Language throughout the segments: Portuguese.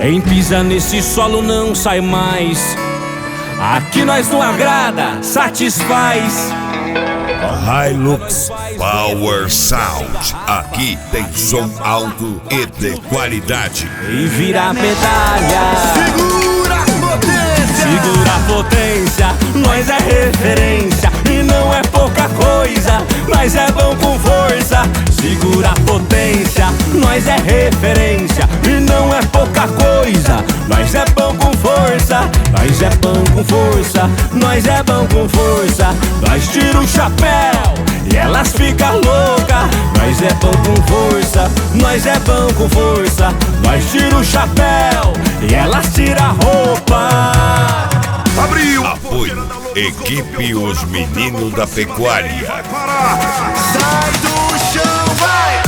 Quem pisa nesse solo não sai mais. Aqui nós não agrada, satisfaz. Hilux Power Sound. Aqui tem som alto e de qualidade. E vira a pedalha. Segura a potência. Segura a potência. Nós é referência e não é pouca coisa. Nós é bom com força. Segura a potência. Nós é referência e não é pouca coisa. Nós é bom com força. Nós é bom com força. Nós é bom com força. Nós tira o chapéu e elas ficam loucas. Nós é bom com força. Nós é bom com força. Nós tira o chapéu e elas tiram a roupa. Abriu. Apoio Equipe Os Meninos da Pecuária. Sai do chão, vai.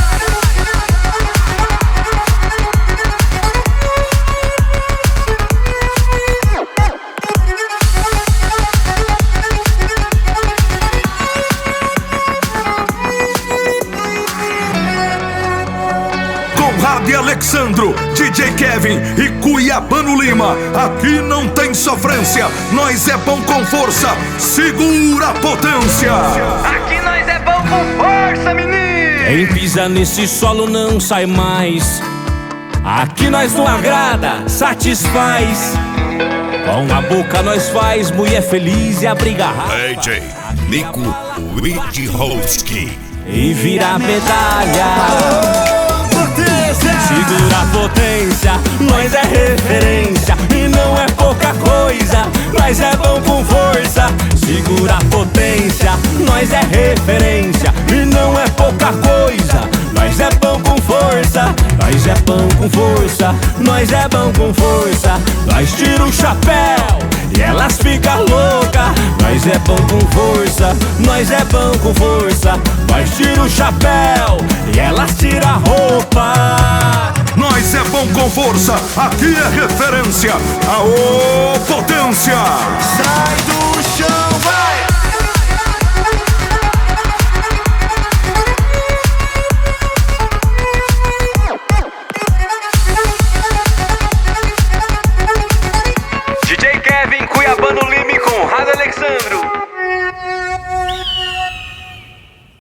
Conrado Alexandro, DJ Kevin e Cuiabano Lima. Aqui não tem sofrência, nós é bom com força. Segura a potência. Aqui nós é bom com força, menino. Quem pisa nesse solo não sai mais. Aqui nós não agrada, satisfaz. Com a boca nós faz mulher feliz e abriga raiva. AJ Nico Witchowski. E vira a medalha. Segura a potência, nós é referência e não é pouca coisa. Nós é bom com força. Segura a potência, nós é referência e não é pouca coisa. Nós é bom com força. Nós é bom com força. Nós é bom com força. Nós tira o chapéu e elas ficam loucas. Nós é bom com força. Nós é bom com força. Nós tira o chapéu e elas tiram a roupa. Nós é bom com força, aqui é referência. Aô, potência. Sai do